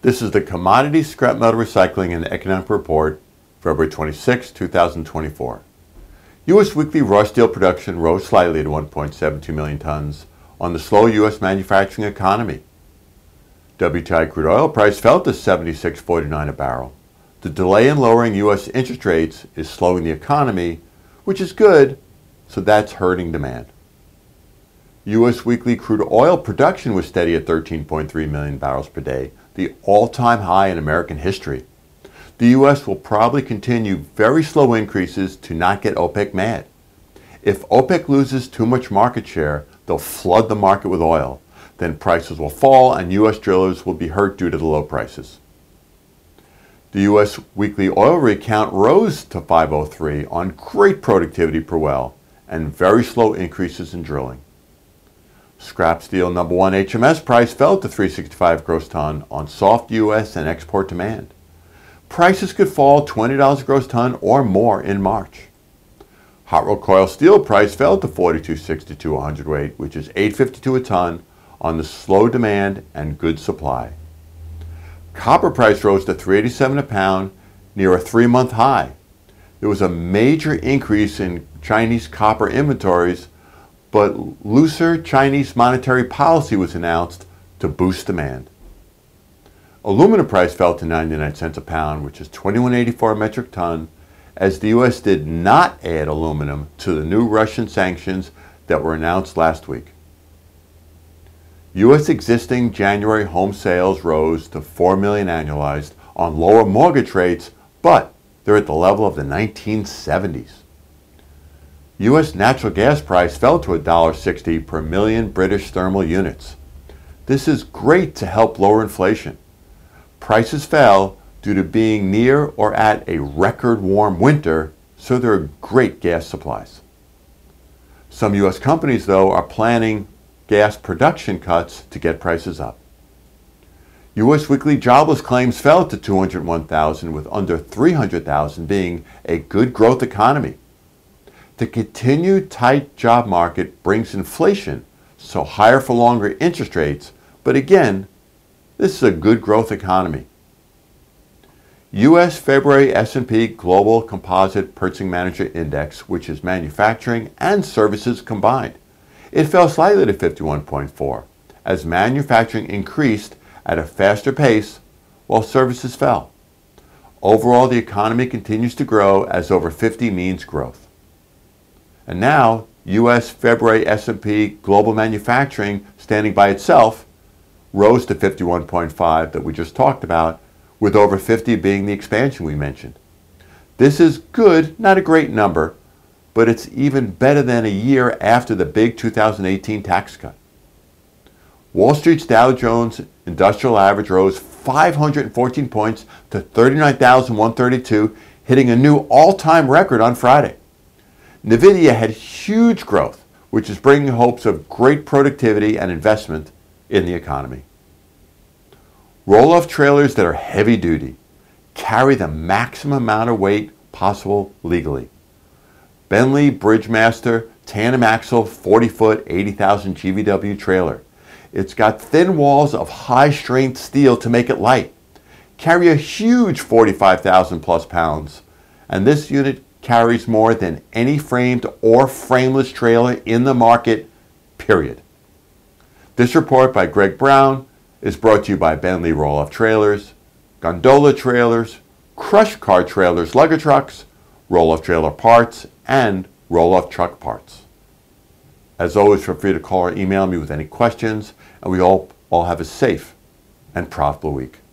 This is the Commodity Scrap Metal Recycling and Economic Report, February 26, 2024. U.S. weekly raw steel production rose slightly to 1.72 million tons on the slow U.S. manufacturing economy. WTI crude oil price fell to $76.49 a barrel. The delay in lowering U.S. interest rates is slowing the economy, which is good, so that's hurting demand. U.S. weekly crude oil production was steady at 13.3 million barrels per day, the all-time high in American history. The U.S. will probably continue very slow increases to not get OPEC mad. If OPEC loses too much market share, they'll flood the market with oil. Then prices will fall and U.S. drillers will be hurt due to the low prices. The U.S. weekly oil rig count rose to 503 on great productivity per well and very slow increases in drilling. Scrap steel number one HMS price fell to $365 gross ton on soft U.S. and export demand. Prices could fall $20 gross ton or more in March. Hot rolled coil steel price fell to $42.62 a hundredweight, which is $8.52 a ton on the slow demand and good supply. Copper price rose to $3.87 a pound, near a 3-month high. There was a major increase in Chinese copper inventories, but looser Chinese monetary policy was announced to boost demand. Aluminum price fell to 99 cents a pound, which is $21.84 a metric ton, as the U.S. did not add aluminum to the new Russian sanctions that were announced last week. U.S. existing January home sales rose to 4 million annualized on lower mortgage rates, but they're at the level of the 1970s. U.S. natural gas price fell to $1.60 per million British thermal units. This is great to help lower inflation. Prices fell due to being near or at a record warm winter, so there are great gas supplies. Some U.S. companies, though, are planning gas production cuts to get prices up. U.S. weekly jobless claims fell to 201,000, with under 300,000 being a good growth economy. The continued tight job market brings inflation, so higher for longer interest rates, but again, this is a good growth economy. U.S. February S&P Global Composite Purchasing Manager Index, which is manufacturing and services combined. It fell slightly to 51.4, as manufacturing increased at a faster pace while services fell. Overall, the economy continues to grow as over 50 means growth. And now, U.S. February S&P Global Manufacturing, standing by itself, rose to 51.5 that we just talked about, with over 50 being the expansion we mentioned. This is good, not a great number, but it's even better than a year after the big 2018 tax cut. Wall Street's Dow Jones Industrial Average rose 514 points to 39,132, hitting a new all-time record on Friday. NVIDIA had huge growth, which is bringing hopes of great productivity and investment in the economy. Roll-off trailers that are heavy-duty carry the maximum amount of weight possible legally. Bentley Bridgemaster tandem axle 40-foot 80,000 GVW trailer. It's got thin walls of high-strength steel to make it light. Carry a huge 45,000 plus pounds, and this unit carries more than any framed or frameless trailer in the market, period. This report by Greg Brown is brought to you by Bentley Roll-Off Trailers, Gondola Trailers, Crush Car Trailers, Lugger Trucks, Roll-Off Trailer Parts, and Roll-Off Truck Parts. As always, feel free to call or email me with any questions, and we all have a safe and profitable week.